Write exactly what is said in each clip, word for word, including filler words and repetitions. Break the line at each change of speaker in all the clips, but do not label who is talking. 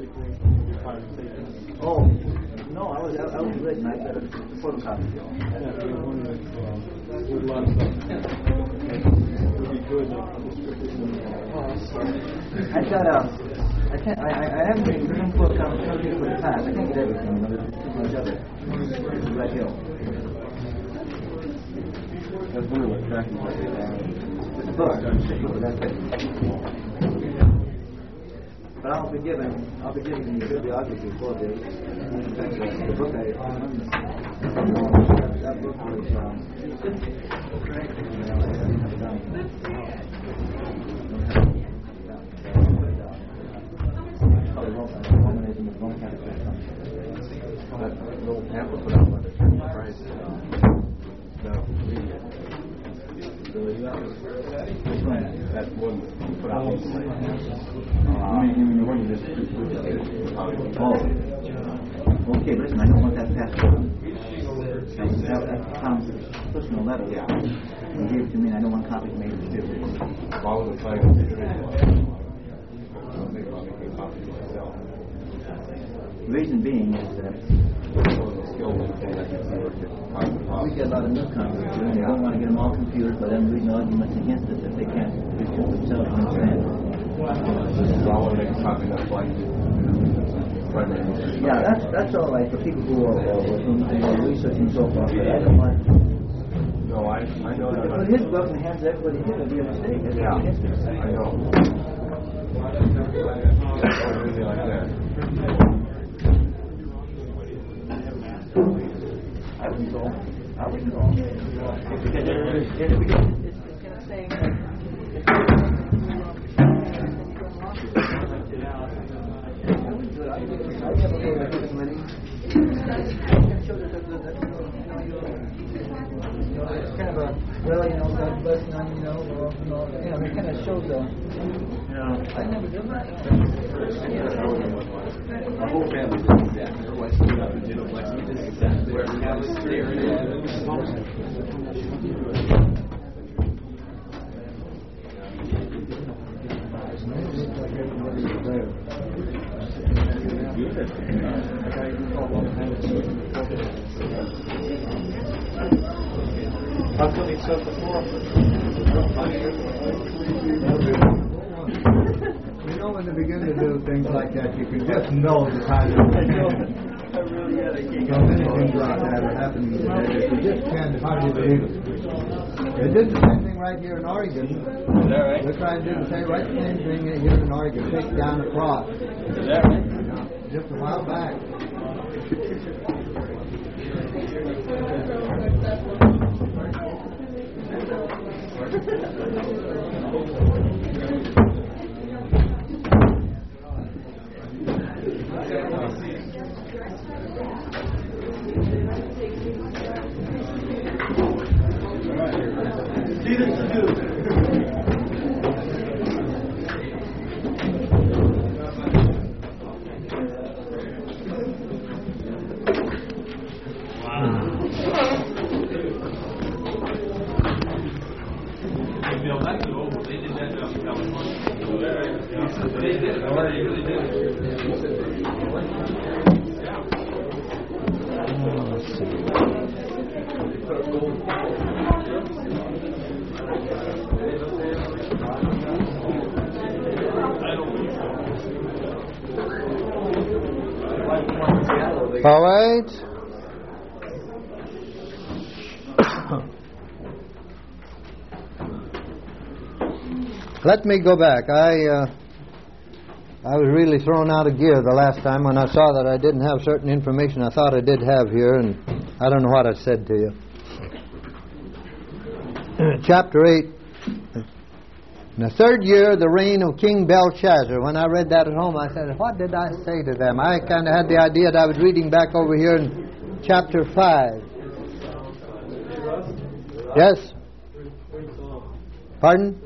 Oh, no, I was I, I was written. I got a photocopy.
Yeah, we were wondering if uh, there's a lot of stuff would be good.
I got a. I can't. I I, I haven't been written photocopy for the past. I can't get everything. You know, there's too much of it. Right here.
That's one of the tracking right there.
It's a book. That's it. But I'll be given, I'll be given the bibliography for the, the book I, that book was, um, that little pamphlet put out by the Church of Christ, no, that one put out recently. I mean, the one you just oh. Okay, but listen, I don't want that passport. That, that's Tom's personal letter. Yeah. He gave it to me, and I don't want copies made of it.
All of the time, I'm thinking about making copies myself.
The reason being is that we get a lot of newcomers, and they don't want to get them all confused by them reading arguments against us if they can't refute themselves and understand.
So I want to make a copy that's like primary.
Yeah, that's that's all right for people who are, uh, who are researching so far, but I don't want.
No, I I know that.
But his book in the hands of everybody here would be a mistake.
Yeah, I know. I really like that.
I wouldn't go. I wouldn't go. Because it's, it's, it's going to say that it's kind of a, well, you know, God bless you, you know, or, you know, you know, it kind of shows the, you know, I never did that.
Our whole family did exactly. Her wife stood up and did it like we did exactly. Where we have a staring at it.
How come he set the floor?
You know, when they begin to do things like that, you can just know the kind of so many things like that are happening today. You just can't hardly believe it. They did the same thing right here in Oregon.
Is that right?
They're trying to do the same, right same thing here in Oregon. Take down a cross.
Is that right?
Just a while back. All right. Let me go back. I uh, I was really thrown out of gear the last time when I saw that I didn't have certain information I thought I did have here, and I don't know what I said to you. Chapter eight. In the third year of the reign of King Belshazzar. When I read that at home, I said, what did I say to them? I kind of had the idea that I was reading back over here in chapter five. Yes? Pardon?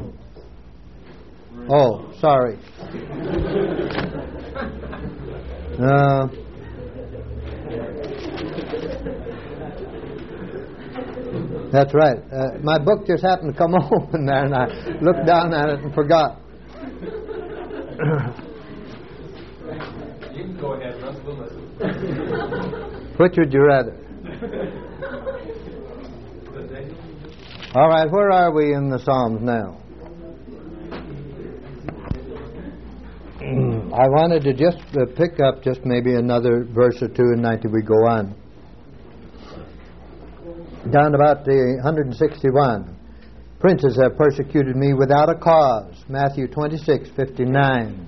Oh, sorry. Uh, that's right. Uh, my book just happened to come open there, and I looked down at it and forgot.
You can go ahead, Russ. We'll listen.
Which would you rather? All right, where are we in the Psalms now? I wanted to just uh, pick up just maybe another verse or two and ninety we go on. Down about the one hundred sixty-one. Princes have persecuted me without a cause. Matthew twenty-six fifty-nine.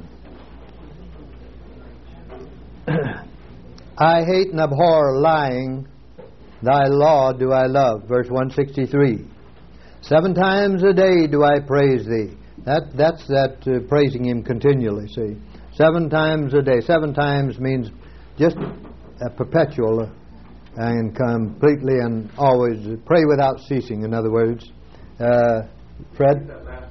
I hate and abhor lying. Thy law do I love. Verse one sixty-three. Seven times a day do I praise thee. That That's that uh, praising him continually, see. Seven times a day. Seven times means just a perpetual uh, and completely and always. Uh, pray without ceasing, in other words. Uh, Fred?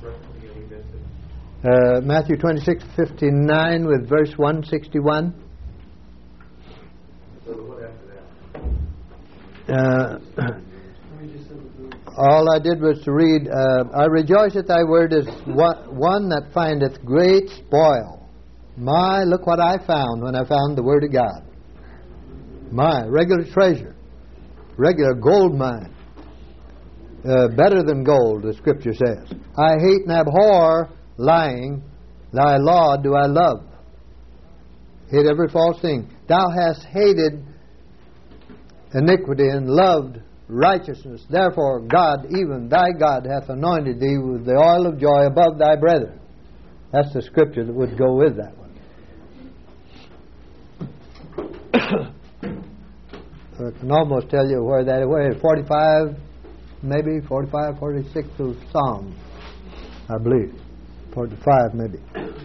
Uh, Matthew twenty-six fifty-nine with verse one sixty-one. Uh, all I did was to read, uh, I rejoice that thy word is one that findeth great spoil. My, look what I found when I found the word of God. My, regular treasure. Regular gold mine. Uh, better than gold, the scripture says. I hate and abhor lying. Thy law do I love. Hate every false thing. Thou hast hated iniquity and loved righteousness. Therefore God, even thy God, hath anointed thee with the oil of joy above thy brethren. That's the scripture that would go with that one. I can almost tell you where that is. forty-five, maybe, forty-five, forty-six of Psalms, I believe. forty-five, maybe.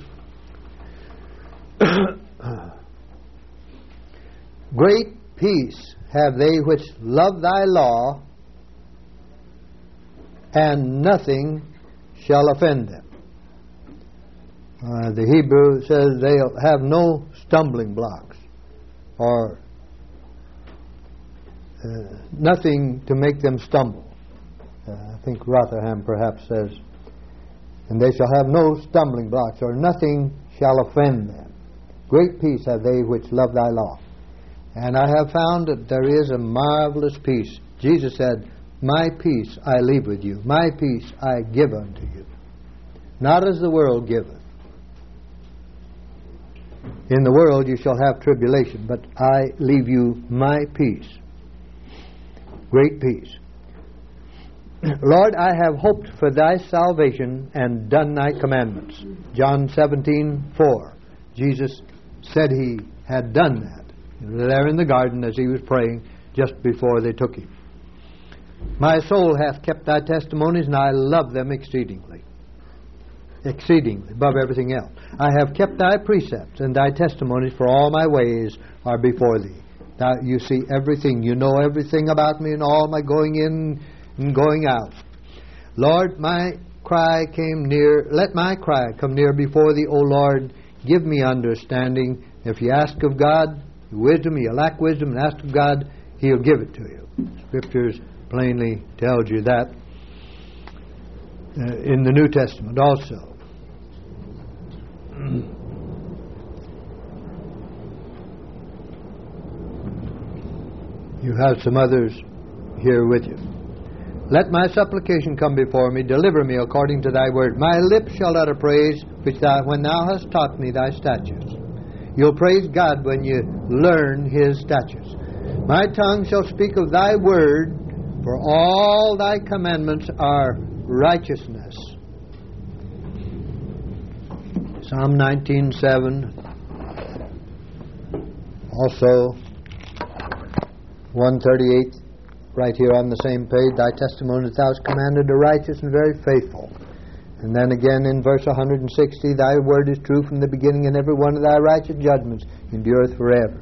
Great peace have they which love thy law, and nothing shall offend them. Uh, the Hebrew says they'll have no stumbling blocks, or uh, nothing to make them stumble. Uh, I think Rotherham perhaps says, and they shall have no stumbling blocks, or nothing shall offend them. Great peace have they which love thy law. And I have found that there is a marvelous peace. Jesus said, my peace I leave with you. My peace I give unto you. Not as the world giveth. In the world you shall have tribulation, but I leave you my peace. Great peace. Lord, I have hoped for thy salvation and done thy commandments. John seventeen four. Jesus said he had done that. There in the garden as he was praying just before they took him. My soul hath kept thy testimonies, and I love them exceedingly. Exceedingly, above everything else. I have kept thy precepts, and thy testimonies, for all my ways are before thee. Now you see everything. You know everything about me and all my going in and going out. Lord, my cry came near. Let my cry come near before thee, O Lord. Give me understanding. If you ask of God wisdom, you lack wisdom, and ask of God, he'll give it to you. Scriptures plainly tells you that uh, in the New Testament also. You have some others here with you. Let my supplication come before me. Deliver me according to thy word. My lips shall utter praise, which thou, when thou hast taught me thy statutes. You'll praise God when you learn his statutes. My tongue shall speak of thy word, for all thy commandments are righteousness. Psalm nineteen seven. Also, one thirty-eight, right here on the same page. Thy testimony that thou hast commanded are righteous and very faithful. And then again in verse one hundred sixty, thy word is true from the beginning, and every one of thy righteous judgments endureth forever.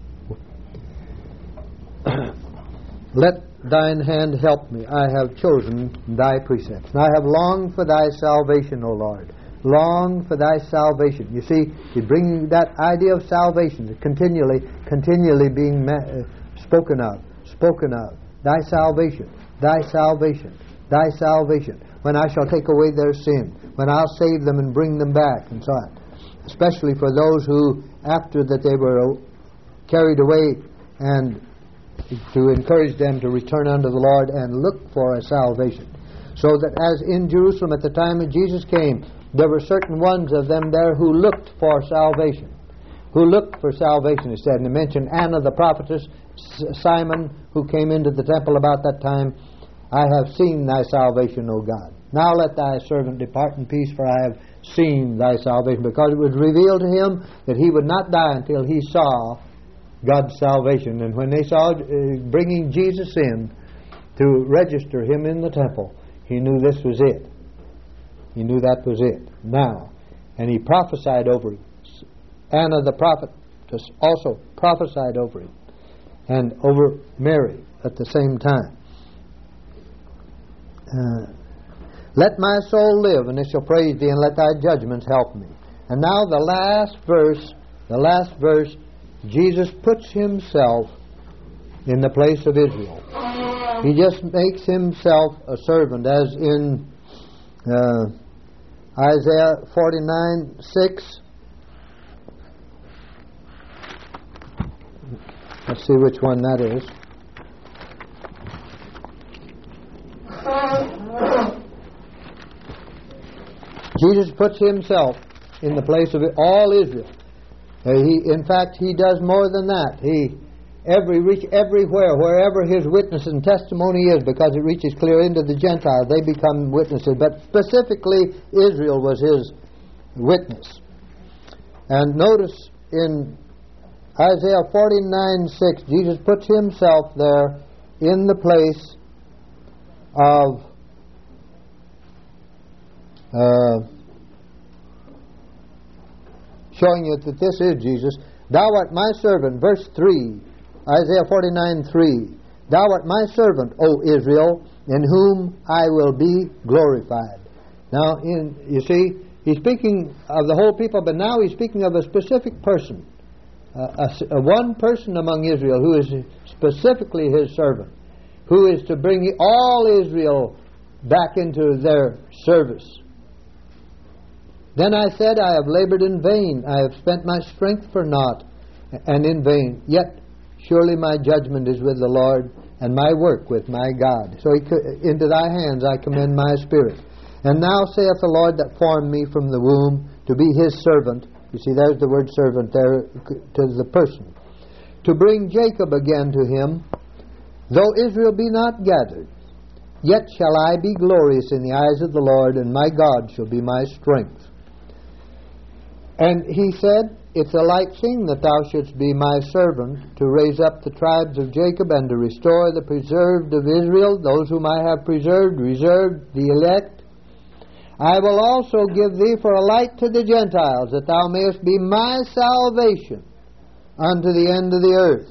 Let thine hand help me. I have chosen thy precepts. And I have longed for thy salvation, O Lord. Longed for thy salvation. You see, he's bringing that idea of salvation continually, continually being ma- uh, spoken of, spoken of. Thy salvation, thy salvation, thy salvation. When I shall take away their sin, when I'll save them and bring them back, and so on. especially for those who, after that they were carried away, and to encourage them to return unto the Lord and look for a salvation. So that as in Jerusalem at the time that Jesus came, there were certain ones of them there who looked for salvation. Who looked for salvation, it said. And it mentioned Anna the prophetess, Simon, who came into the temple about that time. I have seen thy salvation, O God. Now let thy servant depart in peace, for I have seen thy salvation. Because it was revealed to him that he would not die until he saw God's salvation. And when they saw uh, bringing Jesus in to register him in the temple, he knew this was it. He knew that was it. Now, and he prophesied over him. Anna the prophet also prophesied over him, and over Mary at the same time. Uh, let my soul live, and it shall praise thee, and let thy judgments help me. And now the last verse, the last verse, Jesus puts himself in the place of Israel. He just makes himself a servant, as in uh, Isaiah forty-nine six. Let's see which one that is. Jesus puts himself in the place of all Israel. Uh, he, in fact, he does more than that. He every reach everywhere, wherever his witness and testimony is, because it reaches clear into the Gentiles, they become witnesses. But specifically, Israel was his witness. And notice in Isaiah forty-nine six, Jesus puts himself there in the place of uh, showing you that this is Jesus. Thou art my servant, verse three, Isaiah forty-nine three. Thou art my servant, O Israel, in whom I will be glorified. Now, in, you see, he's speaking of the whole people, but now he's speaking of a specific person. Uh, a, a one person among Israel who is specifically his servant, who is to bring all Israel back into their service. Then I said, I have labored in vain, I have spent my strength for naught, and in vain. Yet surely my judgment is with the Lord, and my work with my God. So he, into thy hands I commend my spirit. And now saith the Lord that formed me from the womb to be his servant. You see, there's the word servant there to the person. To bring Jacob again to him, though Israel be not gathered, yet shall I be glorious in the eyes of the Lord, and my God shall be my strength. And he said, it's a light thing that thou shouldst be my servant, to raise up the tribes of Jacob, and to restore the preserved of Israel, those whom I have preserved, reserved, the elect. I will also give thee for a light to the Gentiles, that thou mayest be my salvation unto the end of the earth.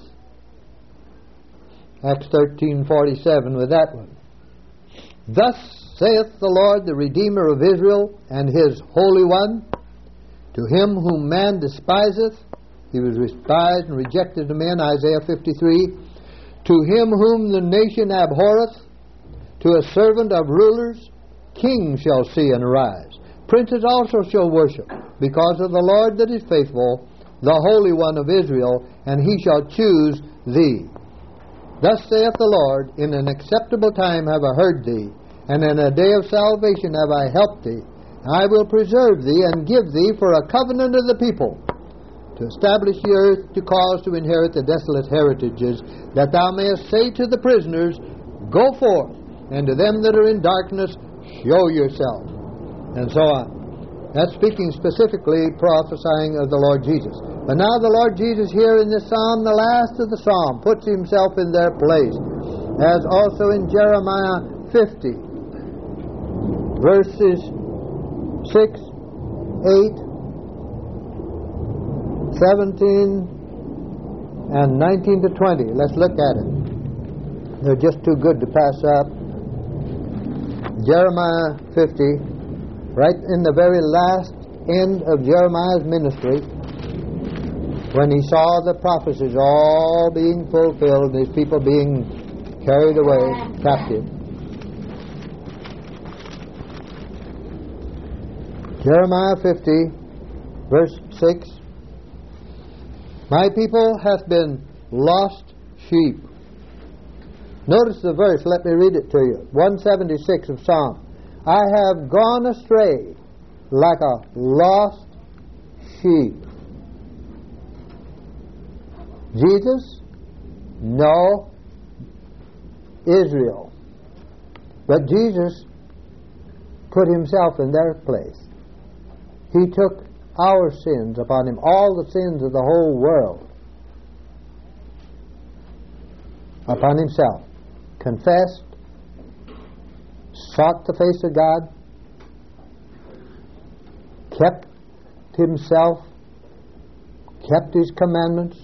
Acts thirteen forty-seven with that one. Thus saith the Lord, the Redeemer of Israel, and his Holy One, to him whom man despiseth, he was despised and rejected of men, Isaiah fifty-three, to him whom the nation abhorreth, to a servant of rulers, kings shall see and arise. Princes also shall worship, because of the Lord that is faithful, the Holy One of Israel, and he shall choose thee. Thus saith the Lord, in an acceptable time have I heard thee, and in a day of salvation have I helped thee. I will preserve thee, and give thee for a covenant of the people, to establish the earth, to cause to inherit the desolate heritages, that thou mayest say to the prisoners, Go forth, and to them that are in darkness, show yourself, and so on. That's speaking specifically, prophesying of the Lord Jesus. But now the Lord Jesus here in this psalm, the last of the psalm, puts himself in their place, as also in Jeremiah fifty, verses six, eight, seventeen, and nineteen to twenty. Let's look at it. They're just too good to pass up. Jeremiah fifty, right in the very last end of Jeremiah's ministry, when he saw the prophecies all being fulfilled, his people being carried away captive. Jeremiah fifty, Verse six. My people hath been lost sheep. Notice the verse. Let me read it to you. one seventy-six of Psalm. I have gone astray like a lost sheep. Jesus? No. Israel. But Jesus put himself in their place. He took our sins upon him, all the sins of the whole world, upon himself. Confessed, sought the face of God, kept himself, kept his commandments,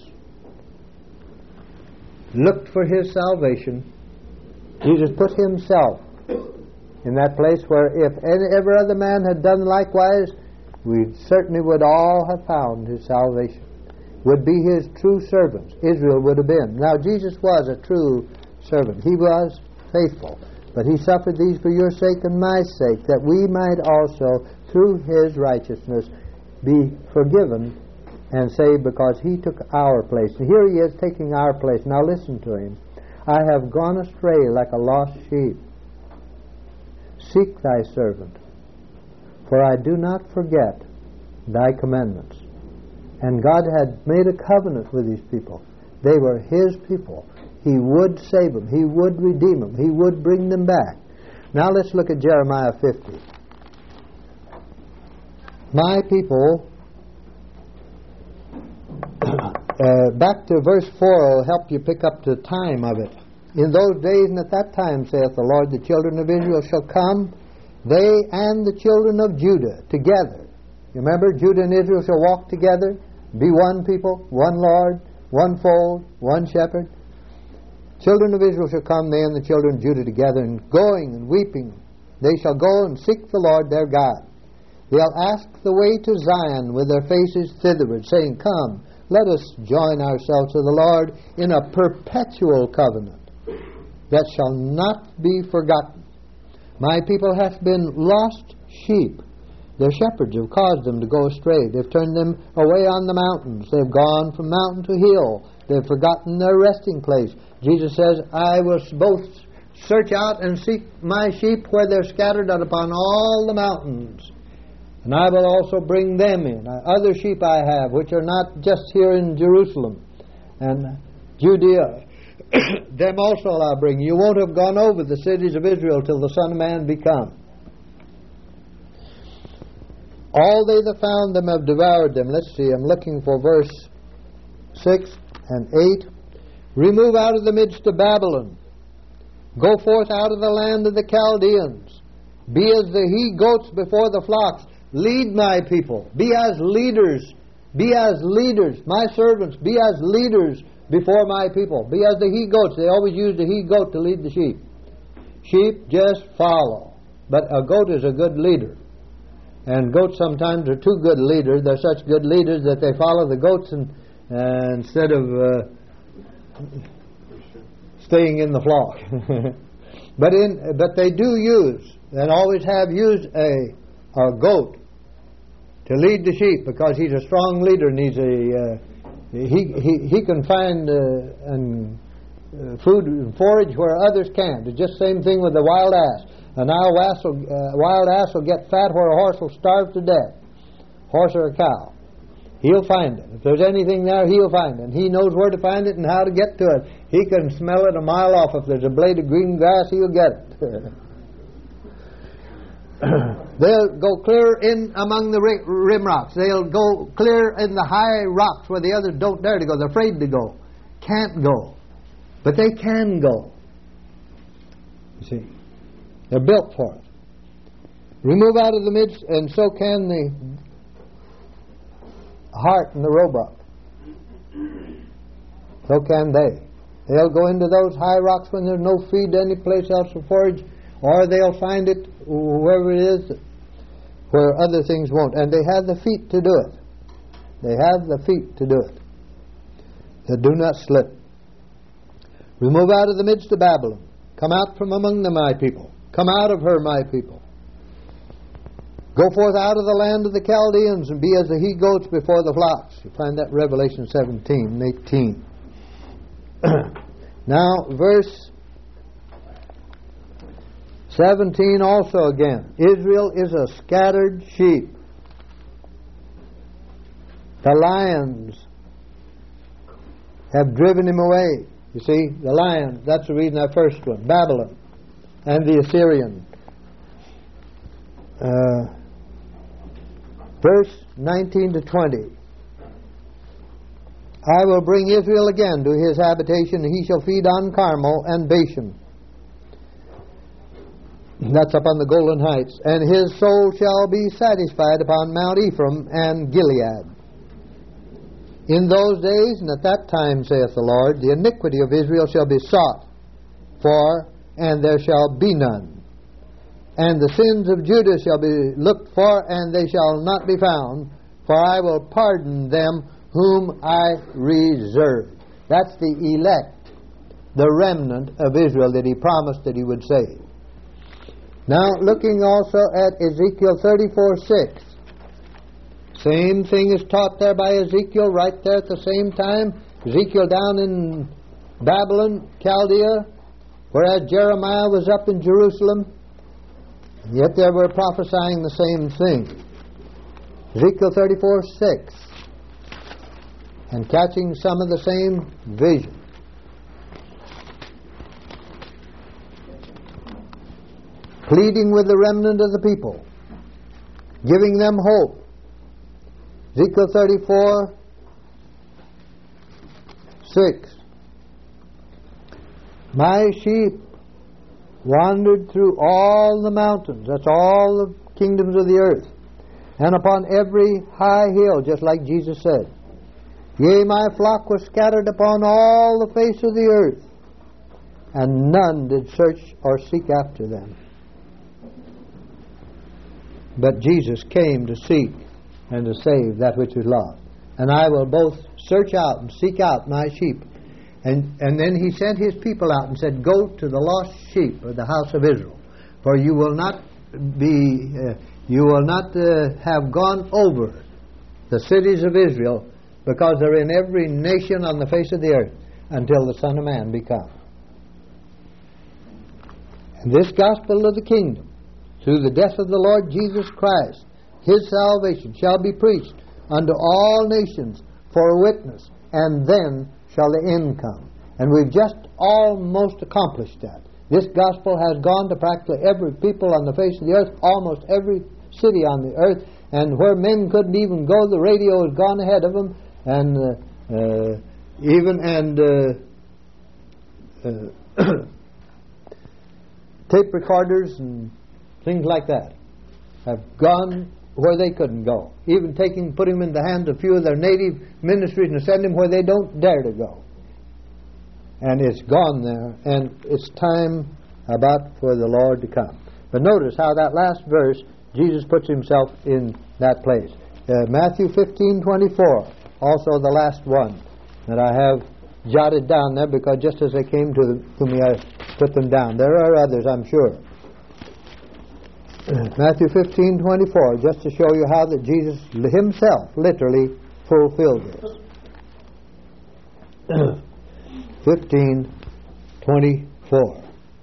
looked for his salvation. Jesus put himself in that place where if any, every other man had done likewise, we certainly would all have found his salvation, would be his true servants. Israel would have been. Now Jesus was a true servant. He was faithful. But he suffered these for your sake and my sake, that we might also, through his righteousness, be forgiven and saved, because he took our place. And here he is taking our place. Now listen to him. I have gone astray like a lost sheep. Seek thy servant, for I do not forget thy commandments. And God had made a covenant with these people. They were his people. He would save them. He would redeem them. He would bring them back. Now let's look at Jeremiah fifty. My people, uh, back to verse four will help you pick up the time of it. In those days and at that time, saith the Lord, the children of Israel shall come, they and the children of Judah together. You remember, Judah and Israel shall walk together, be one people, one Lord, one fold, one shepherd. Children of Israel shall come, they and the children of Judah together, and going and weeping, they shall go and seek the Lord their God. They'll ask the way to Zion with their faces thitherward, saying, Come, let us join ourselves to the Lord in a perpetual covenant that shall not be forgotten. My people hath been lost sheep. Their shepherds have caused them to go astray. They've turned them away on the mountains. They've gone from mountain to hill. They've forgotten their resting place. Jesus says, I will both search out and seek my sheep where they're scattered out upon all the mountains. And I will also bring them in. Other sheep I have, which are not just here in Jerusalem and Judea. Them also I'll bring. You won't have gone over the cities of Israel till the Son of Man be come. All they that found them have devoured them. Let's see, I'm looking for verse six and eight. Remove out of the midst of Babylon. Go forth out of the land of the Chaldeans. Be as the he-goats before the flocks. Lead my people. Be as leaders. Be as leaders. My servants, be as leaders before my people. Be as the he-goats. They always use the he-goat to lead the sheep. Sheep just follow. But a goat is a good leader. And goats sometimes are too good leaders. They're such good leaders that they follow the goats and, uh, instead of uh, staying in the flock. but in but they do use and always have used a, a goat to lead the sheep, because he's a strong leader and he's a uh, he, he he can find uh, and uh, food and forage where others can't. It's just the same thing with the wild ass. An wild ass will, uh, wild ass will get fat where a horse will starve to death. Horse or a cow. He'll find it. If there's anything there, he'll find it. And he knows where to find it and how to get to it. He can smell it a mile off. If there's a blade of green grass, he'll get it. They'll go clear in among the rim rocks. They'll go clear in the high rocks where the others don't dare to go. They're afraid to go. Can't go. But they can go. You see. They're built for it. Remove out of the midst, and so can the hart and the roebuck. So can they. They'll go into those high rocks when there's no feed any place else to forage, or they'll find it wherever it is where other things won't. And they have the feet to do it. They have the feet to do it. That do not slip. Remove out of the midst of Babylon. Come out from among them, my people. Come out of her, my people. Go forth out of the land of the Chaldeans and be as the he-goats before the flocks. You find that in Revelation seventeen and eighteen. Now, verse seventeen also again. Israel is a scattered sheep. The lions have driven him away. You see, the lions, that's the reason, that first one, Babylon and the Assyrian. Uh, verse nineteen to twenty. I will bring Israel again to his habitation, and he shall feed on Carmel and Bashan. That's up on the Golden Heights. And his soul shall be satisfied upon Mount Ephraim and Gilead. In those days and at that time, saith the Lord, the iniquity of Israel shall be sought for, and there shall be none. And the sins of Judah shall be looked for, and they shall not be found, for I will pardon them whom I reserve. That's the elect, the remnant of Israel that he promised that he would save. Now, looking also at Ezekiel thirty-four six. Same thing is taught there by Ezekiel right there at the same time. Ezekiel down in Babylon, Chaldea, whereas Jeremiah was up in Jerusalem. Yet they were prophesying the same thing. Ezekiel thirty-four six. And catching some of the same vision. Pleading with the remnant of the people. Giving them hope. Ezekiel thirty-four six. My sheep wandered through all the mountains. That's all the kingdoms of the earth. And upon every high hill, just like Jesus said. Yea, my flock was scattered upon all the face of the earth, and none did search or seek after them. But Jesus came to seek and to save that which is lost. And I will both search out and seek out my sheep. And, and then he sent his people out and said, go to the lost sheep of the house of Israel. For you will not be, uh, you will not uh, have gone over the cities of Israel, because they're in every nation on the face of the earth, until the Son of Man be come. And this gospel of the kingdom, through the death of the Lord Jesus Christ, his salvation shall be preached unto all nations for a witness, and then shall the end come. And we've just almost accomplished that. This gospel has gone to practically every people on the face of the earth, almost every city on the earth, and where men couldn't even go, the radio has gone ahead of them, and uh, uh, even and uh, uh, tape recorders and things like that have gone where they couldn't go. Even taking, putting them in the hands of a few of their native ministries and sending them where they don't dare to go. And it's gone there, and it's time about for the Lord to come. But notice how that last verse, Jesus puts himself in that place. Uh, Matthew fifteen twenty-four, also the last one that I have jotted down there, because just as they came to, the, to me, I put them down. There are others, I'm sure. Matthew fifteen twenty-four, just to show you how that Jesus himself literally fulfilled this. fifteen twenty-four.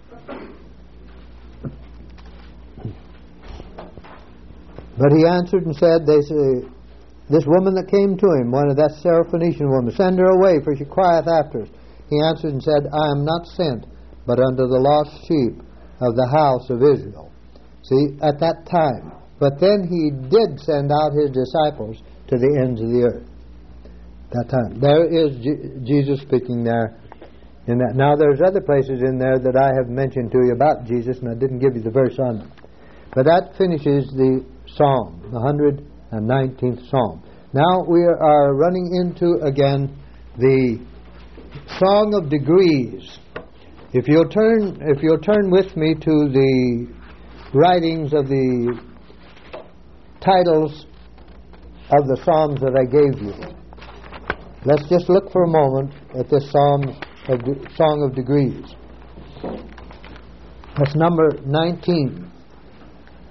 But he answered and said, they say, this woman that came to him, one of that Syrophoenician woman, send her away, for she crieth after us. He answered and said, I am not sent, but unto the lost sheep of the house of Israel. See, at that time. But then he did send out his disciples to the ends of the earth. That time. There is G- Jesus speaking there. In that. Now there's other places in there that I have mentioned to you about Jesus, and I didn't give you the verse on them. But that finishes the psalm, the one hundred nineteenth psalm. Now we are running into, again, the Song of Degrees. If you'll turn, if you'll turn with me to the writings of the titles of the psalms that I gave you. Let's just look for a moment at this psalm of the Song of Degrees. That's number nineteen.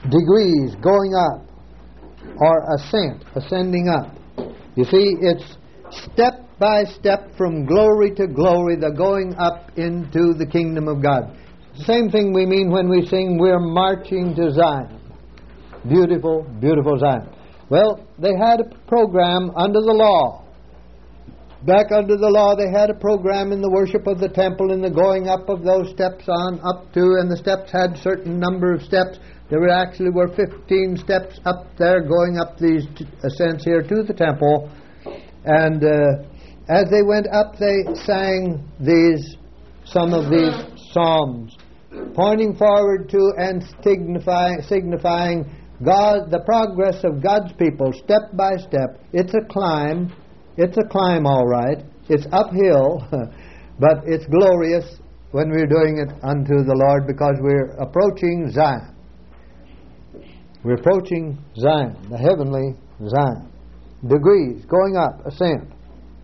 degrees going up, or ascent, ascending up. You see, it's step by step from glory to glory, the going up into the kingdom of God. Same thing we mean when we sing, we're marching to Zion. Beautiful, beautiful Zion. Well, they had a program under the law. Back under the law, they had a program in the worship of the temple and the going up of those steps on up to, and the steps had certain number of steps. There were actually were fifteen steps up there going up these t- ascents here to the temple. And uh, as they went up, they sang these, some of these psalms, pointing forward to and signifying, signifying God, the progress of God's people, step by step. It's a climb. It's a climb, all right. It's uphill, but it's glorious when we're doing it unto the Lord, because we're approaching Zion. We're approaching Zion, the heavenly Zion. Degrees, going up, ascent.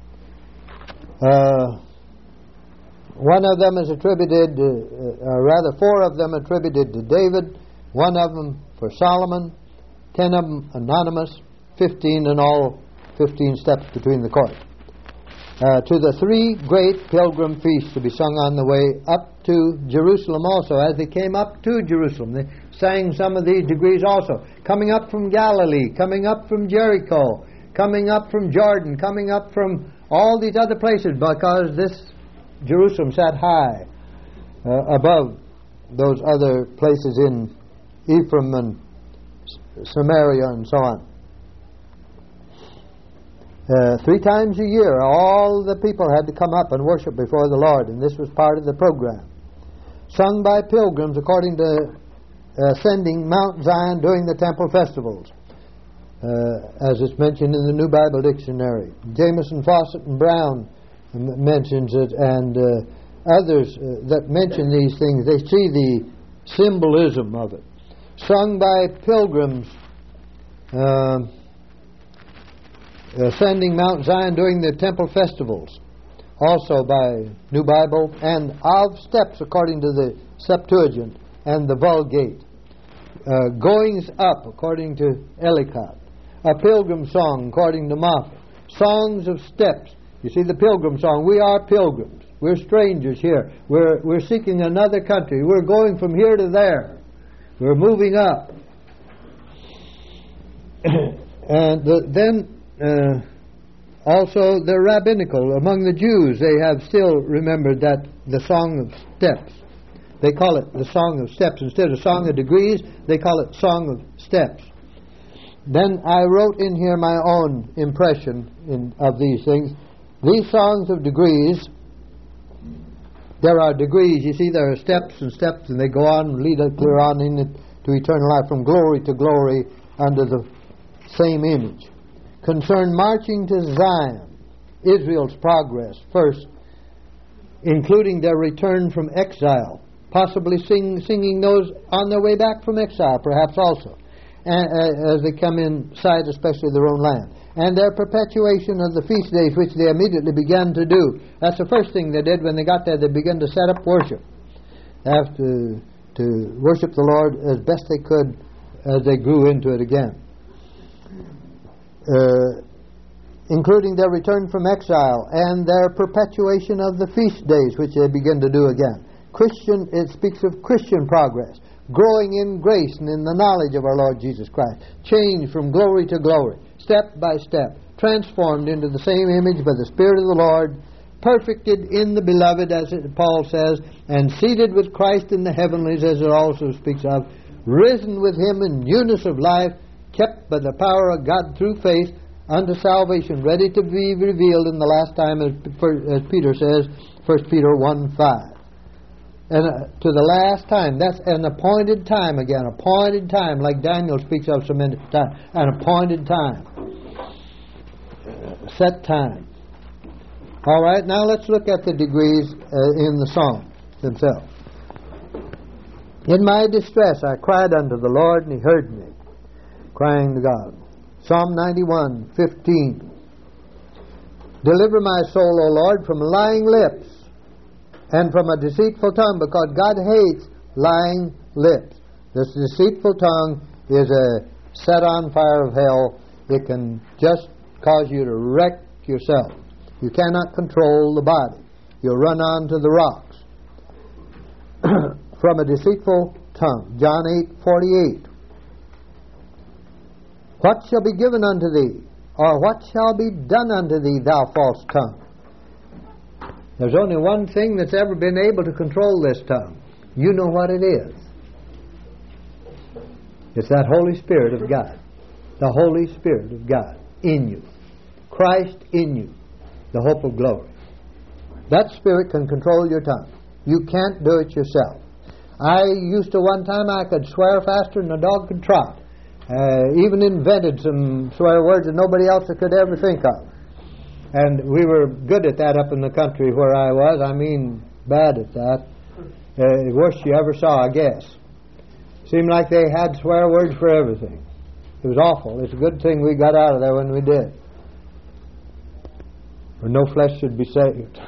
Uh, one of them is attributed, uh, or rather four of them attributed to David, one of them for Solomon, ten of them anonymous, fifteen in all, fifteen steps between the court. Uh, to the three great pilgrim feasts to be sung on the way up to Jerusalem also. As they came up to Jerusalem, they sang some of these degrees also. Coming up from Galilee, coming up from Jericho, coming up from Jordan, coming up from all these other places, because this Jerusalem sat high uh, above those other places in Ephraim and Samaria and so on. Uh, three times a year, all the people had to come up and worship before the Lord, and this was part of the program. Sung by pilgrims according to ascending Mount Zion during the temple festivals, uh, as it's mentioned in the New Bible Dictionary. Jameson, Fawcett, and Brown mentions it, and uh, others uh, that mention these things, they see the symbolism of it. Sung by pilgrims uh, ascending Mount Zion during the temple festivals, also by New Bible, and of steps according to the Septuagint and the Vulgate. Uh, goings up according to Ellicott. A pilgrim song according to Moffat. Songs of steps. You see the pilgrim song. We are pilgrims. We're strangers here. We're we're seeking another country. We're going from here to there. We're moving up. And the, then uh, also the rabbinical. Among the Jews, they have still remembered that the song of steps. They call it the Song of Steps. Instead of Song of Degrees, they call it Song of Steps. Then I wrote in here my own impression in, of these things. These songs of degrees, there are degrees. You see, there are steps and steps, and they go on and lead us clear on in it to eternal life, from glory to glory under the same image. Concern marching to Zion, Israel's progress first, including their return from exile. Possibly sing, singing those on their way back from exile, perhaps also, and, uh, as they come inside, especially their own land. And their perpetuation of the feast days, which they immediately began to do. That's the first thing they did when they got there. They began to set up worship, after to worship the Lord as best they could as they grew into it again. Uh, including their return from exile and their perpetuation of the feast days, which they begin to do again. Christian, it speaks of Christian progress, growing in grace and in the knowledge of our Lord Jesus Christ, changed from glory to glory, step by step, transformed into the same image by the Spirit of the Lord, perfected in the beloved, as it, Paul says, and seated with Christ in the heavenlies, as it also speaks of, risen with Him in newness of life, kept by the power of God through faith unto salvation, ready to be revealed in the last time, as, as Peter says, First Peter one five. And uh, to the last time, that's an appointed time again, appointed time, like Daniel speaks of so many times, an appointed time, set time. All right, now let's look at the degrees uh, in the song themselves. In my distress I cried unto the Lord, and He heard me, crying to God. Psalm ninety-one fifteen. Deliver my soul, O Lord, from lying lips, and from a deceitful tongue, because God hates lying lips. This deceitful tongue is a set on fire of hell. It can just cause you to wreck yourself. You cannot control the body. You'll run on to the rocks. From a deceitful tongue. John eight forty-eight. What shall be given unto thee? Or what shall be done unto thee, thou false tongue? There's only one thing that's ever been able to control this tongue. You know what it is. It's that Holy Spirit of God. The Holy Spirit of God in you. Christ in you. The hope of glory. That Spirit can control your tongue. You can't do it yourself. I used to one time I could swear faster than a dog could trot. Uh, even invented some swear words that nobody else could ever think of. And we were good at that up in the country where I was. I mean, bad at that. Uh, worst you ever saw, I guess. Seemed like they had swear words for everything. It was awful. It's a good thing we got out of there when we did. For no flesh should be saved.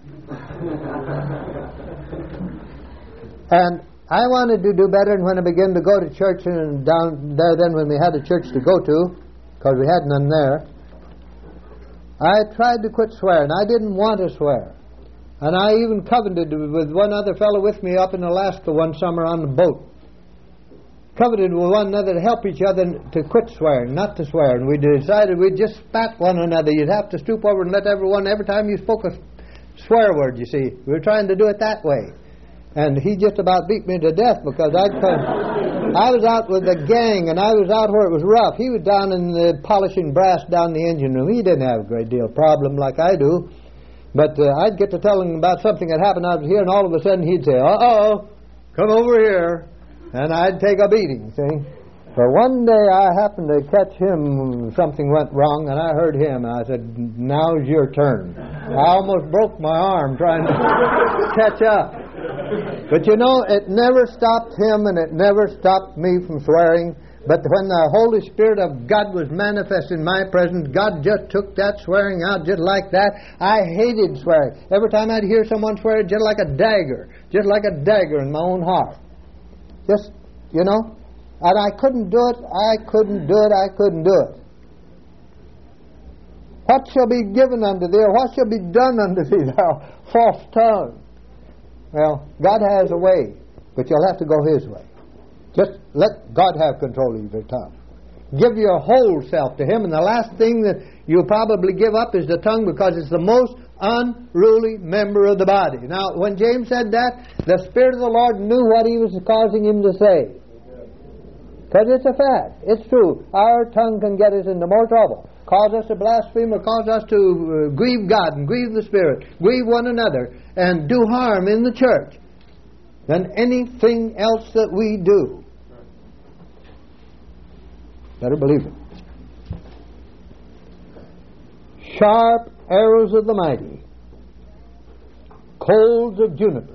And I wanted to do better, and when I began to go to church and down there then when we had a church to go to, because we had none there, I tried to quit swearing. I didn't want to swear. And I even covenanted with one other fellow with me up in Alaska one summer on the boat. Covenanted with one another to help each other to quit swearing, not to swear. And we decided we'd just spat one another. You'd have to stoop over and let everyone, every time you spoke a swear word, you see. We were trying to do it that way. And he just about beat me to death because I'd come, I was out with the gang, and I was out where it was rough. He was down in the polishing brass down the engine room. He didn't have a great deal of problem like I do. But uh, I'd get to telling him about something that happened out here, and all of a sudden he'd say, uh-oh, come over here. And I'd take a beating, see. But one day I happened to catch him, something went wrong, and I heard him, and I said, now's your turn. I almost broke my arm trying to catch up. But you know, it never stopped him, and it never stopped me from swearing. But when the Holy Spirit of God was manifest in my presence, God just took that swearing out just like that. I hated swearing. Every time I'd hear someone swear, just like a dagger, just like a dagger in my own heart. Just, you know, and I couldn't do it, I couldn't do it, I couldn't do it. What shall be given unto thee, or what shall be done unto thee, thou false tongue? Well, God has a way, but you'll have to go His way. Just let God have control of your tongue. Give your whole self to Him, and the last thing that you'll probably give up is the tongue, because it's the most unruly member of the body. Now, when James said that, the Spirit of the Lord knew what He was causing him to say. Because it's a fact. It's true. Our tongue can get us into more trouble. Cause us to blaspheme, or cause us to uh, grieve God and grieve the Spirit, grieve one another, and do harm in the church than anything else that we do. Better believe it. Sharp arrows of the mighty, coals of juniper.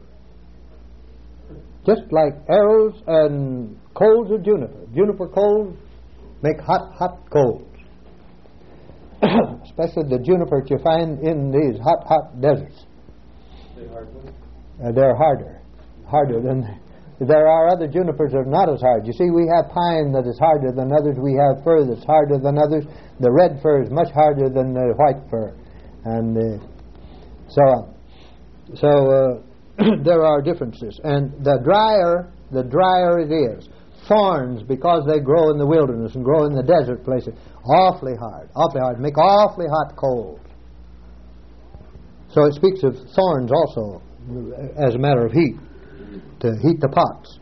Just like arrows and coals of juniper. Juniper coals make hot, hot coals. Especially the juniper that you find in these hot, hot deserts. Uh, they're harder. Harder than... There are other junipers that are not as hard. You see, we have pine that is harder than others. We have fir that's harder than others. The red fir is much harder than the white fir. And uh, so on. So uh, there are differences. And the drier, the drier it is. Thorns, because they grow in the wilderness and grow in the desert places, awfully hard, awfully hard, make awfully hot coals. So it speaks of thorns also as a matter of heat, to heat the pots.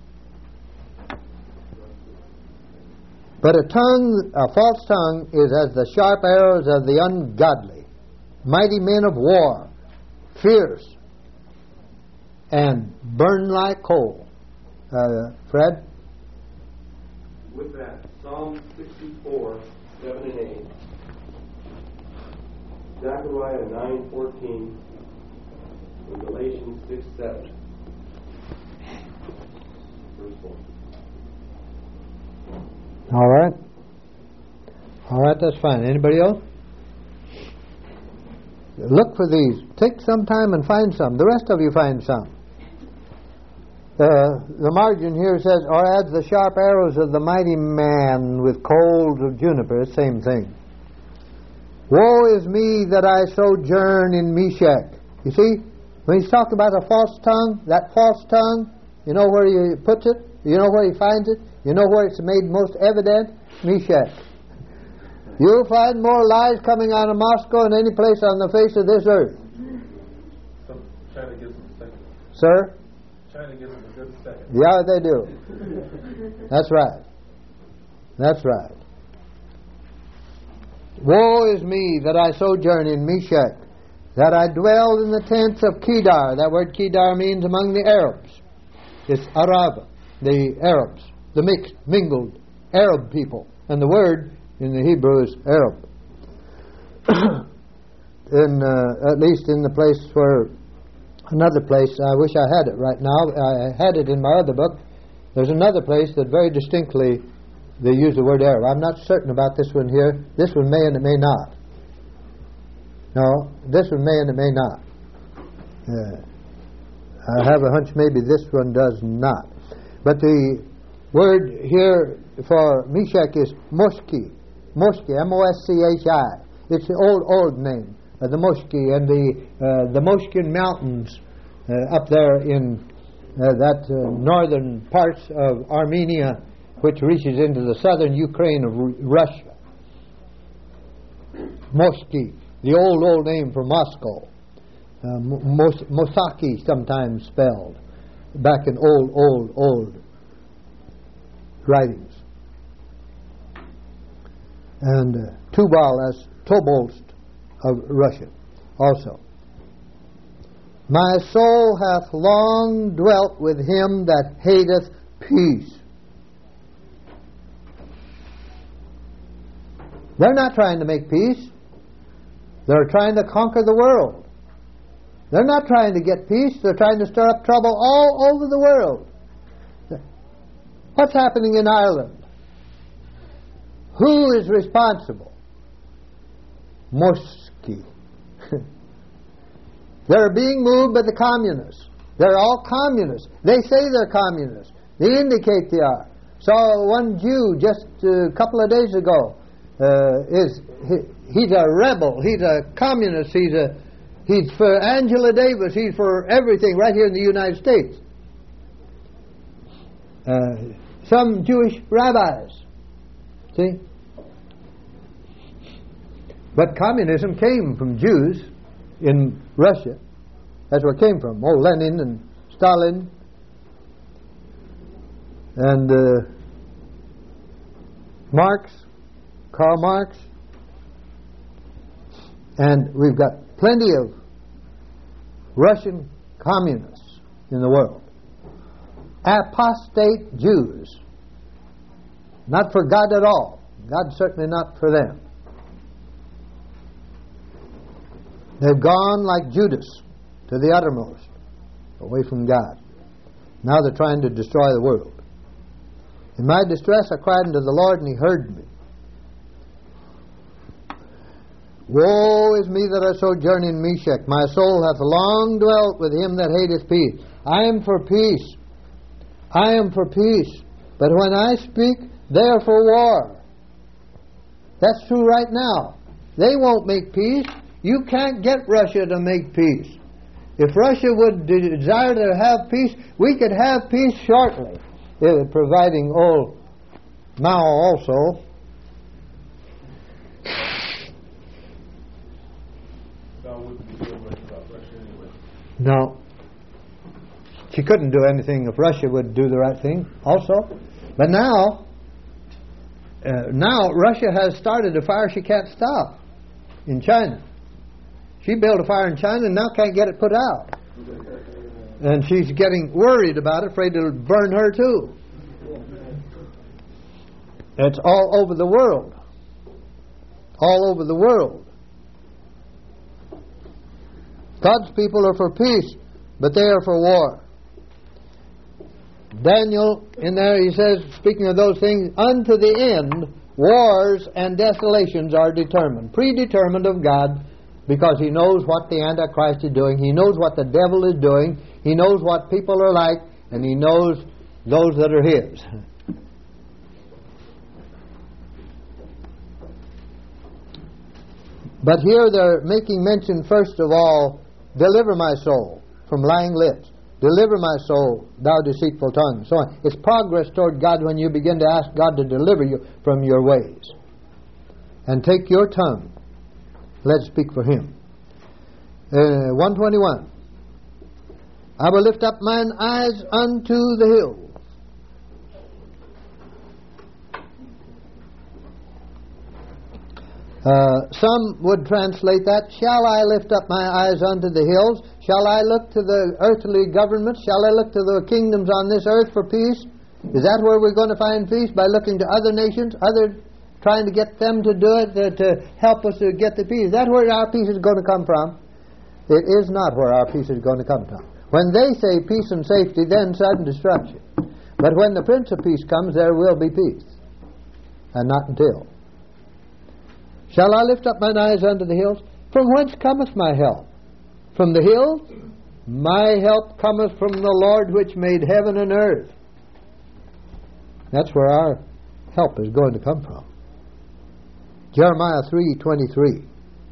But a tongue, a false tongue, is as the sharp arrows of the ungodly, mighty men of war, fierce, and burn like coal. Uh, Fred?
With that, Psalm sixty-four, seven and eight, Zechariah nine fourteen, and Galatians six seven. Verse four.
All right. All right, that's fine. Anybody else? Look for these. Take some time and find some. The rest of you find some. Uh, the margin here says, or as the sharp arrows of the mighty man with coals of juniper, same thing. Woe is me that I sojourn in Meshach. You see, when he's talking about a false tongue, that false tongue, you know where he puts it? You know where he finds it? You know where it's made most evident? Meshach. You'll find more lies coming out of Moscow than any place on the face of this earth.
So China gives them a second.
Sir?
China gives them a good second.
Yeah, they do. That's right. That's right. Woe is me that I sojourn in Meshach, that I dwell in the tents of Kedar. That word Kedar means among the Arabs. It's Arab, the Arabs, the mixed, mingled Arab people. And the word in the Hebrew is Arab. in, uh, at least in the place where, another place, I wish I had it right now. I had it in my other book. There's another place that very distinctly they use the word Arab. I'm not certain about this one here. This one may and it may not. No, this one may and it may not. Uh, I have a hunch maybe this one does not. But the word here for Meshach is Moshki. Moshki, M O S C H I. It's the old, old name, uh, the Moshki, and the uh, the Moshkin Mountains uh, up there in uh, that uh, northern parts of Armenia, which reaches into the southern Ukraine of R- Russia. Moshki, the old, old name for Moscow. Uh, Mos- Mosaki, sometimes spelled, back in old, old, old writings. And uh, Tubal as Tobolsk of Russia also. My soul hath long dwelt with him that hateth peace. They're not trying to make peace. They're trying to conquer the world. They're not trying to get peace. They're trying to stir up trouble all over the world. What's happening in Ireland? Who is responsible? Moshki. They're being moved by the communists. They're all communists. They say they're communists. They indicate they are. Saw one Jew just a couple of days ago. Uh, is he, he's a rebel. He's a communist. He's a he's for Angela Davis. He's for everything right here in the United States. Uh, some Jewish rabbis. See? But communism came from Jews in Russia. That's where it came from. Oh, Lenin and Stalin. And uh, Marx, Karl Marx. And we've got plenty of Russian communists in the world. Apostate Jews. Not for God at all. God certainly not for them. They've gone like Judas to the uttermost, away from God. Now they're trying to destroy the world. In my distress I cried unto the Lord, and He heard me. Woe is me that I sojourn in Meshach. My soul hath long dwelt with him that hateth peace. I am for peace. I am for peace. But when I speak, they are for war. That's true right now. They won't make peace. You can't get Russia to make peace. If Russia would desire to have peace, we could have peace shortly, providing old Mao also.
Mao wouldn't be doing much about Russia anyway.
No. She couldn't do anything if Russia would do the right thing also. But now, uh, now Russia has started a fire she can't stop in China. She built a fire in China and now can't get it put out. And she's getting worried about it, afraid it'll burn her too. It's all over the world. All over the world. God's people are for peace, but they are for war. Daniel, in there, he says, speaking of those things, unto the end, wars and desolations are determined, predetermined of God, because He knows what the Antichrist is doing. He knows what the devil is doing. He knows what people are like. and He knows those that are His. But here they're making mention, first of all, deliver my soul from lying lips. Deliver my soul, thou deceitful tongue. So on. It's progress toward God when you begin to ask God to deliver you from your ways. And take your tongue. Let's speak for Him. Uh, one twenty-one. I will lift up mine eyes unto the hills. Uh, some would translate that, shall I lift up my eyes unto the hills? Shall I look to the earthly governments? Shall I look to the kingdoms on this earth for peace? Is that where we're going to find peace? By looking to other nations, other trying to get them to do it, to, to help us to get the peace? Is that where our peace is going to come from? It is not where our peace is going to come from. When they say peace and safety, then sudden destruction. But when the Prince of Peace comes, there will be peace. And not until. Shall I lift up mine eyes unto the hills? From whence cometh my help? From the hills? My help cometh from the Lord which made heaven and earth. That's where our help is going to come from. Jeremiah three twenty-three.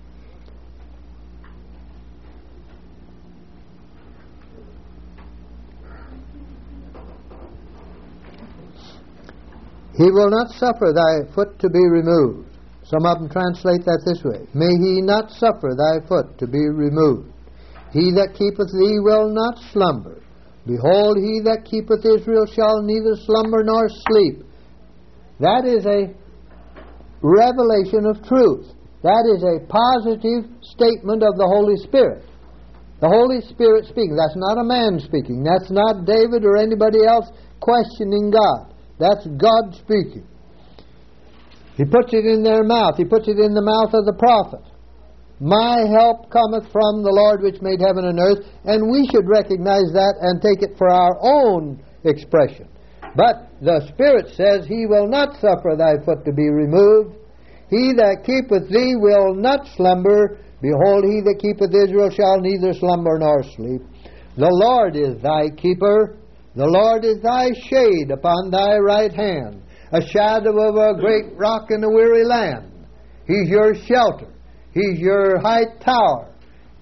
He will not suffer thy foot to be removed. Some of them translate that this way. May He not suffer thy foot to be removed. He that keepeth thee will not slumber. Behold, he that keepeth Israel shall neither slumber nor sleep. That is a revelation of truth. That is a positive statement of the Holy Spirit. The Holy Spirit speaking. That's not a man speaking. That's not David or anybody else questioning God. That's God speaking. He puts it in their mouth. He puts it in the mouth of the prophet. My help cometh from the Lord which made heaven and earth. And we should recognize that and take it for our own expression. But the Spirit says, He will not suffer thy foot to be removed. He that keepeth thee will not slumber. Behold, he that keepeth Israel shall neither slumber nor sleep. The Lord is thy keeper. The Lord is thy shade upon thy right hand. A shadow of a great rock in a weary land. He's your shelter. He's your high tower.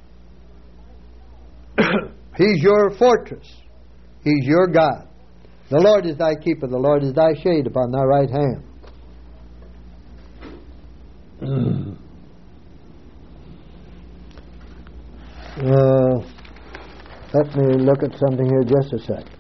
He's your fortress. He's your God. The Lord is thy keeper. The Lord is thy shade upon thy right hand. uh, let me look at something here just a sec.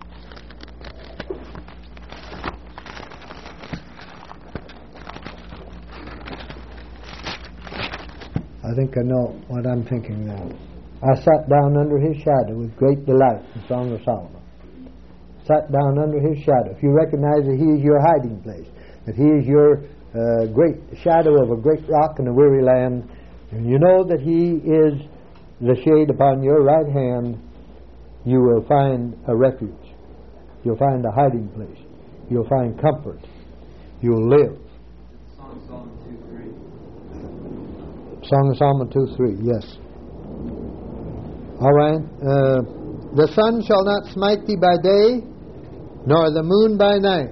I think I know what I'm thinking now. I sat down under His shadow with great delight in Song of Solomon. Sat down under His shadow. If you recognize that He is your hiding place, that He is your uh, great shadow of a great rock in a weary land, and you know that He is the shade upon your right hand, you will find a refuge. You'll find a hiding place. You'll find comfort. You'll live. Song of Solomon two three, yes. All right. Uh, the sun shall not smite thee by day, nor the moon by night.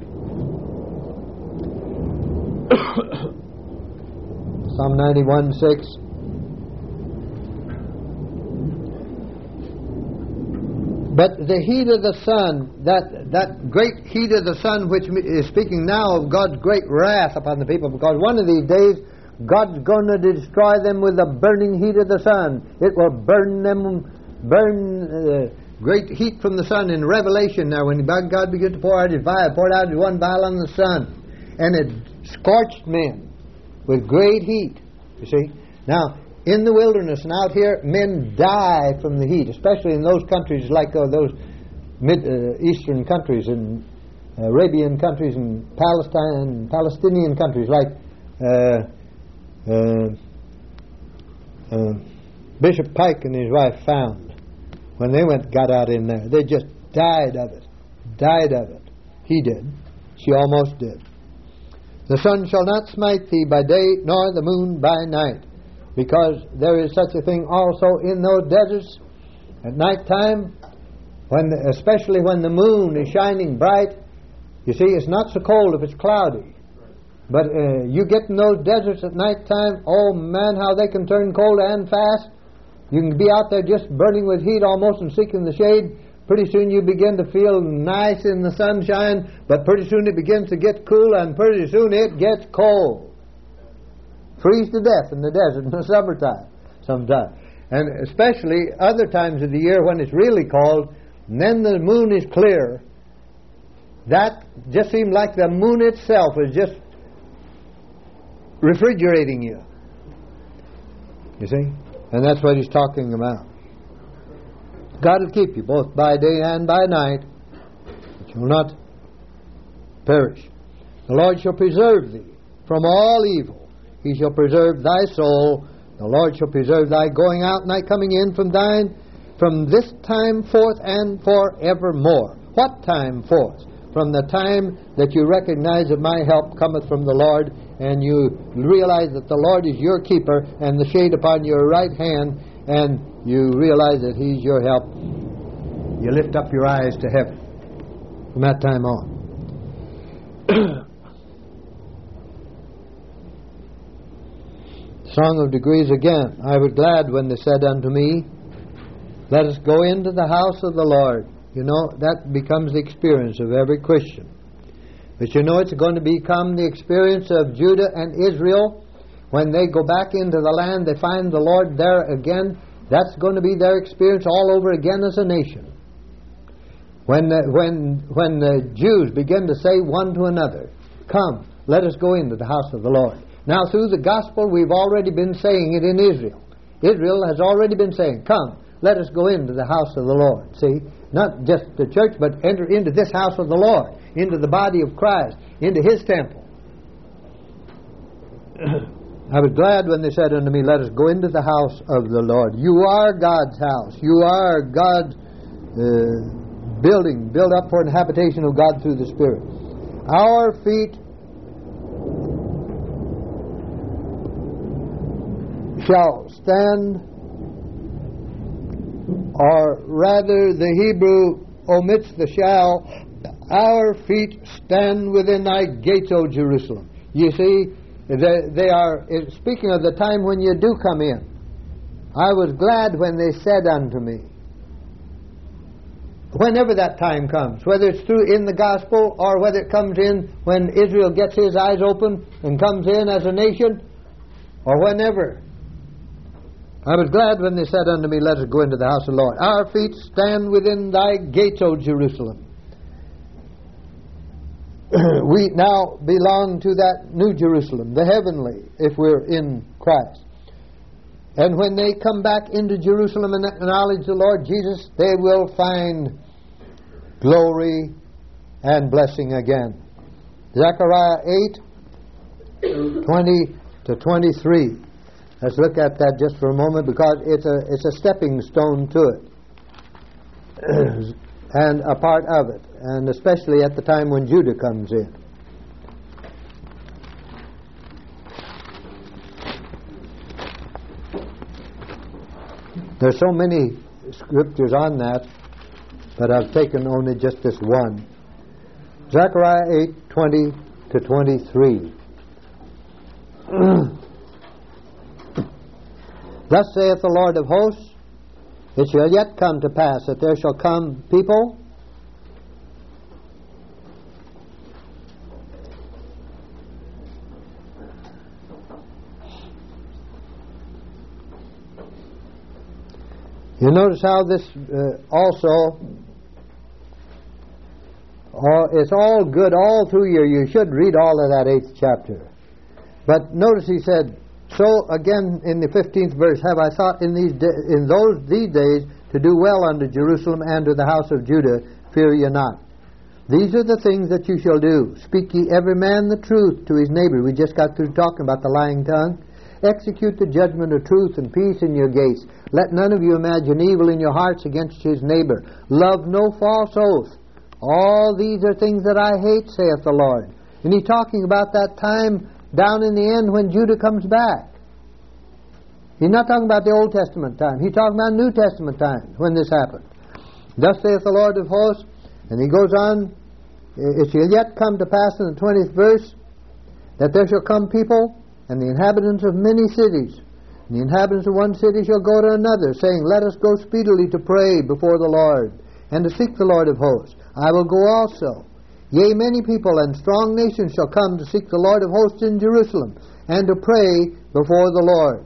Psalm ninety-one six. But the heat of the sun, that, that great heat of the sun, which is speaking now of God's great wrath upon the people, because one of these days God's going to destroy them with the burning heat of the sun. It will burn them, burn uh, great heat from the sun in Revelation. Now, when God began to pour out His vial, poured out His one vial on the sun, and it scorched men with great heat. You see? Now, in the wilderness and out here, men die from the heat, especially in those countries like uh, those mid uh, eastern countries and uh, Arabian countries and Palestine, Palestinian countries like. Uh, Uh, uh, Bishop Pike and his wife found when they went got out in there, they just died of it died of it he did she almost did. The sun shall not smite thee by day, nor the moon by night, because there is such a thing also in those deserts. At night time when, the, especially when the moon is shining bright. You see, it's not so cold if it's cloudy. But uh, you get in those deserts at night time, oh man, how they can turn cold and fast. You can be out there just burning with heat almost and seeking the shade. Pretty soon you begin to feel nice in the sunshine, but pretty soon it begins to get cool, and pretty soon it gets cold. Freeze to death in the desert in the summertime sometimes. And especially other times of the year when it's really cold, and then the moon is clear. That just seemed like the moon itself is just refrigerating you. You see? And that's what he's talking about. God will keep you both by day and by night, but you will not perish. The Lord shall preserve thee from all evil. He shall preserve thy soul. The Lord shall preserve thy going out and thy coming in from thine, from this time forth and forevermore. What time forth? From the time that you recognize that my help cometh from the Lord, and you realize that the Lord is your keeper and the shade upon your right hand, and you realize that He's your help, you lift up your eyes to heaven from that time on. Song of Degrees again. I was glad when they said unto me, let us go into the house of the Lord. You know, that becomes the experience of every Christian. But you know, it's going to become the experience of Judah and Israel. When they go back into the land, they find the Lord there again. That's going to be their experience all over again as a nation. When the, when, when the Jews begin to say one to another, come, let us go into the house of the Lord. Now, through the gospel, we've already been saying it in Israel. Israel has already been saying, come, let us go into the house of the Lord. See? Not just the church, but enter into this house of the Lord, into the body of Christ, into His temple. I was glad when they said unto me, let us go into the house of the Lord. You are God's house. You are God's uh, building, built up for an habitation of God through the Spirit. Our feet shall stand, or rather the Hebrew omits the shall. Our feet stand within thy gates, O Jerusalem. You see, they, they are speaking of the time when you do come in. I was glad when they said unto me. Whenever that time comes, whether it's through in the gospel or whether it comes in when Israel gets his eyes open and comes in as a nation, or whenever. I was glad when they said unto me, let us go into the house of the Lord. Our feet stand within thy gates, O Jerusalem. We now belong to that new Jerusalem, the heavenly, if we're in Christ. And when they come back into Jerusalem and acknowledge the Lord Jesus, they will find glory and blessing again. Zechariah eight, twenty to twenty-three. Let's look at that just for a moment, because it's a it's a stepping stone to it, and a part of it, and especially at the time when Judah comes in. There's so many scriptures on that, but I've taken only just this one. Zechariah eight, twenty to twenty-three. Thus saith the Lord of hosts, it shall yet come to pass that there shall come people You notice how this uh, also, uh, it's all good all through here. You should read all of that eighth chapter. But notice he said, so again in the fifteenth verse, have I thought in these da- in those these days to do well unto Jerusalem and to the house of Judah, fear ye not. These are the things that you shall do. Speak ye every man the truth to his neighbor. We just got through talking about the lying tongue. Execute the judgment of truth and peace in your gates. Let none of you imagine evil in your hearts against his neighbor. Love no false oath. All these are things that I hate, saith the Lord. And he's talking about that time down in the end when Judah comes back. He's not talking about the Old Testament time. He's talking about New Testament time when this happened. Thus saith the Lord of hosts, and he goes on, it shall yet come to pass in the twentieth verse, that there shall come people, and the inhabitants of many cities, and the inhabitants of one city shall go to another, saying, Let us go speedily to pray before the Lord, and to seek the Lord of hosts. I will go also. Yea, many people and strong nations shall come to seek the Lord of hosts in Jerusalem, and to pray before the Lord.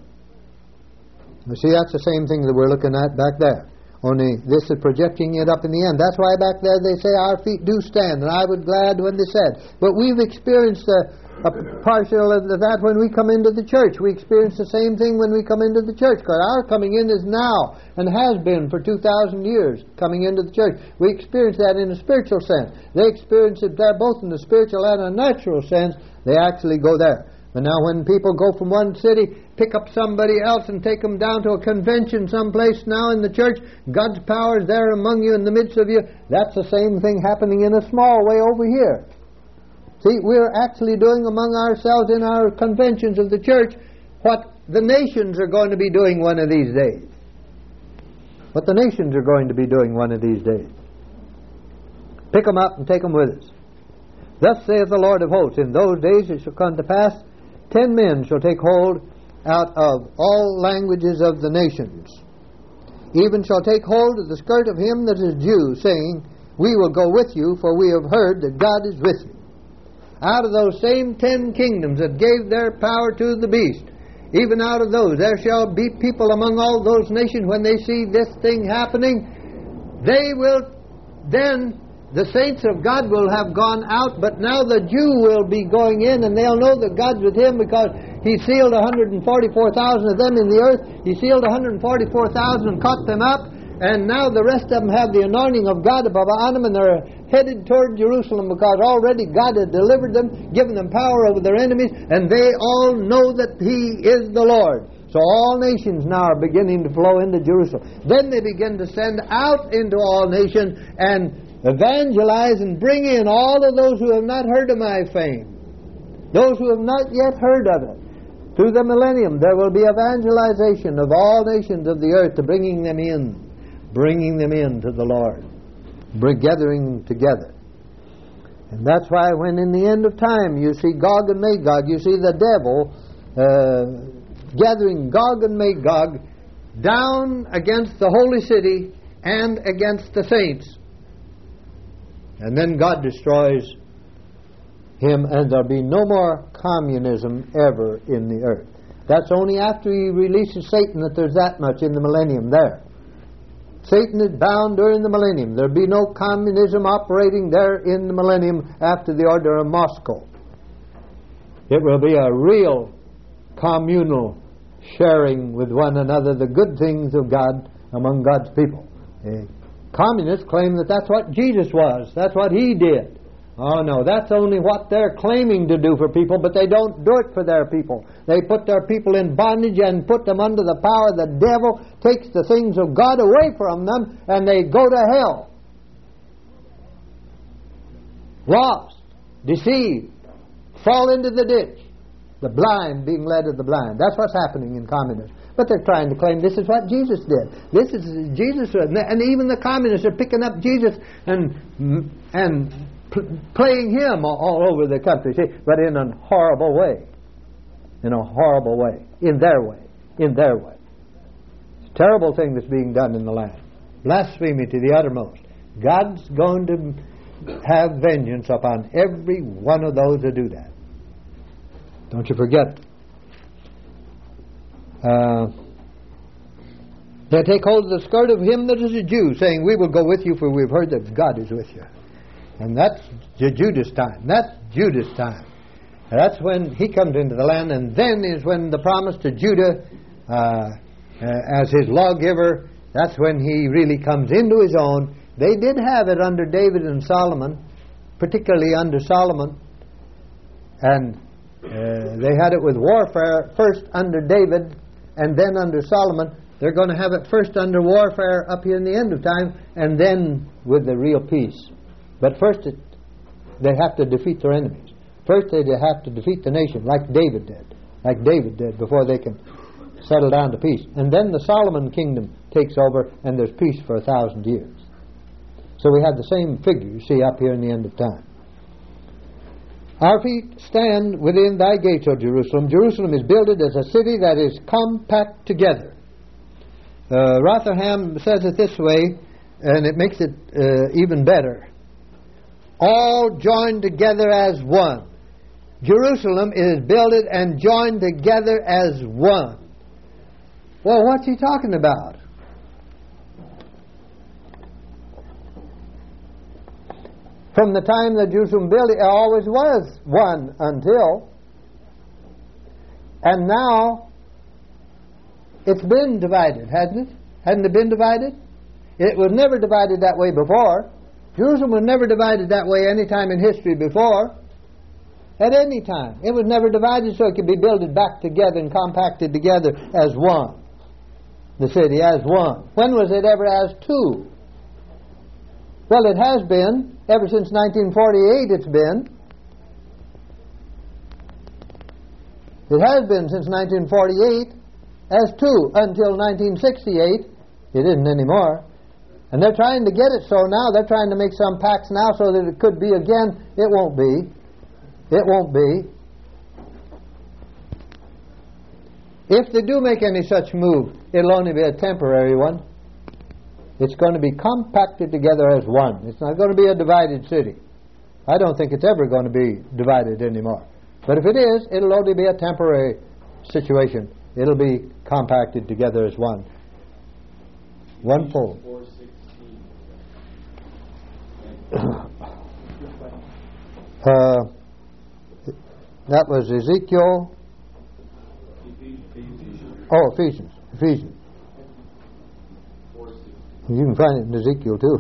You see, that's the same thing that we're looking at back there. Only this is projecting it up in the end. That's why back there they say, Our feet do stand, and I was glad when they said. But we've experienced a, a partial of that when we come into the church. We experience the same thing when we come into the church, because our coming in is now, and has been for two thousand years, coming into the church. We experience that in a spiritual sense. They experience it there both in the spiritual and a natural sense. They actually go there. But now when people go from one city, pick up somebody else and take them down to a convention someplace now in the church, God's power is there among you, in the midst of you. That's the same thing happening in a small way over here. See, we're actually doing among ourselves in our conventions of the church what the nations are going to be doing one of these days. What the nations are going to be doing one of these days. Pick them up and take them with us. Thus saith the Lord of hosts, in those days it shall come to pass, ten men shall take hold out of all languages of the nations, even shall take hold of the skirt of him that is Jew, saying, We will go with you, for we have heard that God is with you. Out of those same ten kingdoms that gave their power to the beast, even out of those there shall be people among all those nations, when they see this thing happening, they will then, the saints of God will have gone out, but now the Jew will be going in, and they'll know that God's with him, because he sealed one hundred forty-four thousand of them in the earth. He sealed one hundred forty-four thousand and caught them up, and now the rest of them have the anointing of God above on them, and they're headed toward Jerusalem, because already God had delivered them, given them power over their enemies, and they all know that He is the Lord. So all nations now are beginning to flow into Jerusalem. Then they begin to send out into all nations and evangelize and bring in all of those who have not heard of my fame, those who have not yet heard of it. Through the millennium there will be evangelization of all nations of the earth, to bringing them in, bringing them in to the Lord, gathering together. And that's why when in the end of time you see Gog and Magog, you see the devil uh, gathering Gog and Magog down against the holy city and against the saints. And then God destroys him, and there'll be no more communism ever in the earth. That's only after he releases Satan that there's that much in the millennium there. Satan is bound during the millennium. There'll be no communism operating there in the millennium after the order of Moscow. It will be a real communal sharing with one another the good things of God among God's people. The communists claim that that's what Jesus was. That's what He did. Oh no, that's only what they're claiming to do for people, but they don't do it for their people. They put their people in bondage and put them under the power of the devil, takes the things of God away from them, and they go to hell. Lost, deceived, fall into the ditch. The blind being led of the blind. That's what's happening in communism. But they're trying to claim this is what Jesus did. This is Jesus, and even the communists are picking up Jesus and and playing him all over the country, see, but in a horrible way. In a horrible way. In their way. In their way. It's a terrible thing that's being done in the land. Blasphemy to the uttermost. God's going to have vengeance upon every one of those who do that. Don't you forget. Uh, they take hold of the skirt of him that is a Jew, saying, We will go with you, for we've heard that God is with you. And that's Judas' time. That's Judas' time. And that's when he comes into the land, and then is when the promise to Judah uh, uh, as his lawgiver, that's when he really comes into his own. They did have it under David and Solomon, particularly under Solomon. And uh, they had it with warfare first under David and then under Solomon. They're going to have it first under warfare up here in the end of time, and then with the real peace. But first it, they have to defeat their enemies. First they have to defeat the nation, like David did. Like David did, before they can settle down to peace. And then the Solomon kingdom takes over, and there's peace for a thousand years. So we have the same figure, you see, up here in the end of time. Our feet stand within thy gates, O Jerusalem. Jerusalem is builded as a city that is compact together. Uh, Rotherham says it this way, and it makes it uh, even better. All joined together as one. Jerusalem is builded and joined together as one. Well, what's he talking about? From the time that Jerusalem built, it always was one until, and now it's been divided, hasn't it? Hasn't it been divided? It was never divided that way before. Jerusalem was never divided that way any time in history before. At any time. It was never divided so it could be built back together and compacted together as one. The city as one. When was it ever as two? Well, it has been. Ever since nineteen forty-eight it's been. It has been since nineteen forty-eight as two until nineteen sixty-eight. It isn't anymore. And they're trying to get it so now. They're trying to make some pacts now so that it could be again. It won't be. It won't be. If they do make any such move, it'll only be a temporary one. It's going to be compacted together as one. It's not going to be a divided city. I don't think it's ever going to be divided anymore. But if it is, it'll only be a temporary situation. It'll be compacted together as one. One fold. uh, that was Ezekiel. Oh, Ephesians. Ephesians. You can find it in Ezekiel too.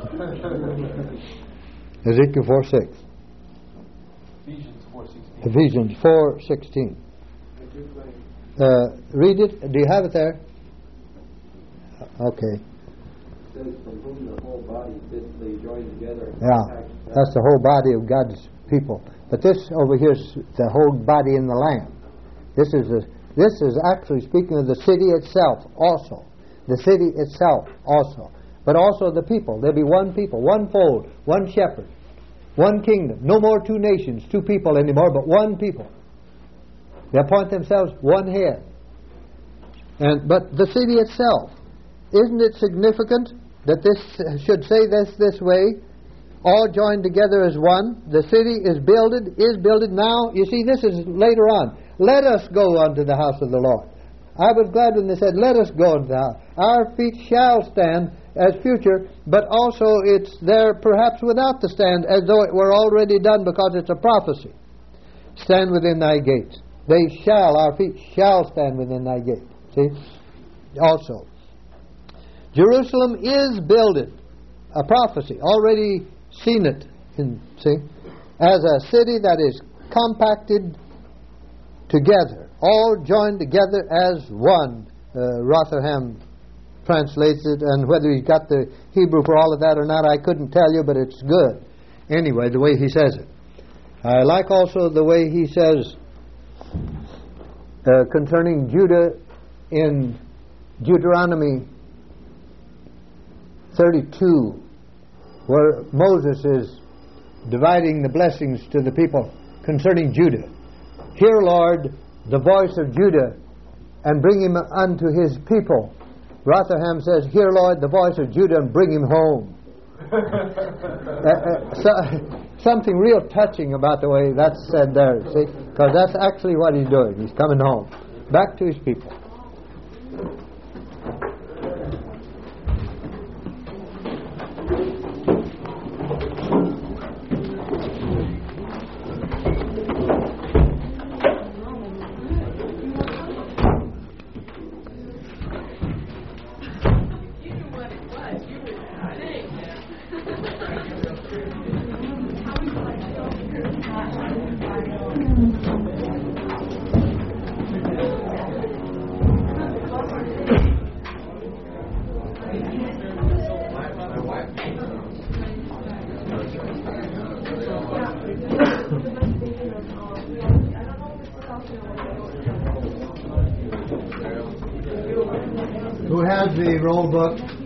Ezekiel four six.
Ephesians four sixteen.
Ephesians four sixteen. Uh, read it. Do you have it there? Okay.
It says, from whom the whole body fitly joined together.
Yeah, that's the whole body of God's people. But this over here is the whole body in the land. This is a, this is actually speaking of the city itself also. The city itself also. But also the people. There'll be one people, one fold, one shepherd, one kingdom. No more two nations, two people anymore, but one people. They appoint themselves one head. And but the city itself, isn't it significant that this should say this this way? All joined together as one. The city is builded, is builded now. You see, this is later on. Let us go unto the house of the Lord. I was glad when they said, let us go into the house. Our feet shall stand as future, but also it's there perhaps without the stand, as though it were already done, because it's a prophecy. Stand within thy gates. They shall, our feet shall stand within thy gates. See? Also, Jerusalem is builded. A prophecy. Already seen it. In, see? As a city that is compacted together. All joined together as one. Uh, Rotherham translates it, and whether he's got the Hebrew for all of that or not, I couldn't tell you, but it's good. Anyway, the way he says it. I like also the way he says uh, concerning Judah in Deuteronomy thirty-two, where Moses is dividing the blessings to the people concerning Judah. Hear, Lord, the voice of Judah, and bring him unto his people. Rotherham says, hear, Lord, the voice of Judah, and bring him home. uh, uh, so, something real touching about the way that's said there, see? Because that's actually what he's doing. He's coming home, back to his people. Who has the roll book?